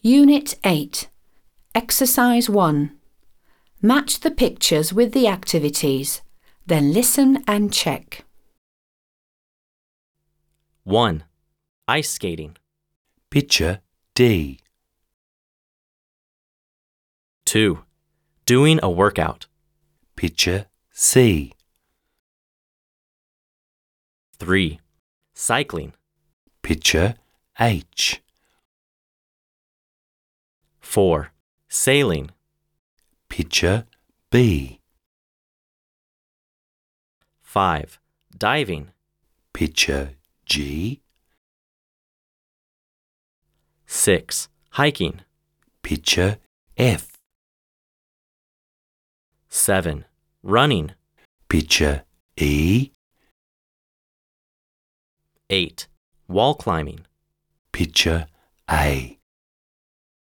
Unit 8. Exercise 1. Match the pictures with the activities. Then listen and check. 1. Ice skating. Picture D. 2. Doing a workout. Picture C. 3. Cycling. Picture H. 4. Sailing. Picture B. 5. Diving. Picture G. 6. Hiking. Picture F. 7. Running. Picture E. 8. Wall climbing. Picture A.